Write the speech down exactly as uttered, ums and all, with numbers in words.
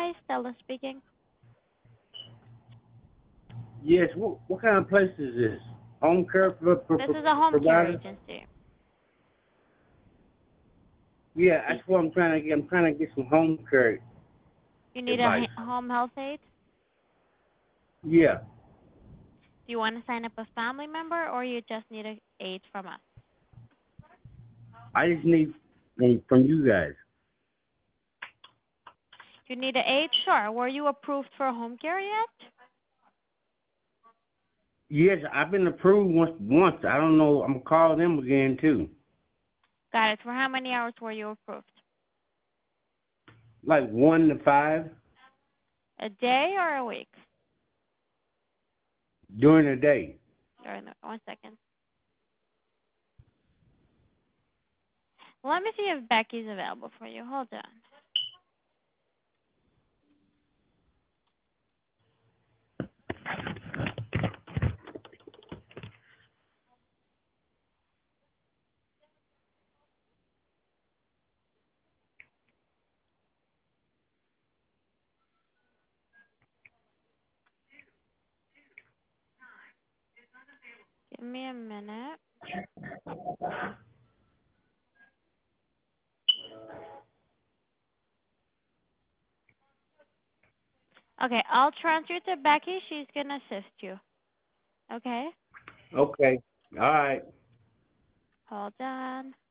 Hi, Stella speaking. Yes. What, what kind of place is this? Home care pro- pro- This pro- is a home care provider? agency. Yeah, Do that's what I'm trying to get. I'm trying to get some home care you need a advice. he- home health aide? Yeah, Do you want to sign up a family member or you just need a aide from us? I just need from, from you guys. You need an aide? Sure. Were you approved for home care yet? Yes, I've been approved once. Once I don't know. I'm gonna call them again too. Got it. For how many hours were you approved? Like one to five A day or a week? during the day. During the, one second. Let me see if Becky's available for you. Hold on. Give me a minute. Okay, I'll transfer to Becky. She's going to assist you. Okay? Okay. All right. Hold on.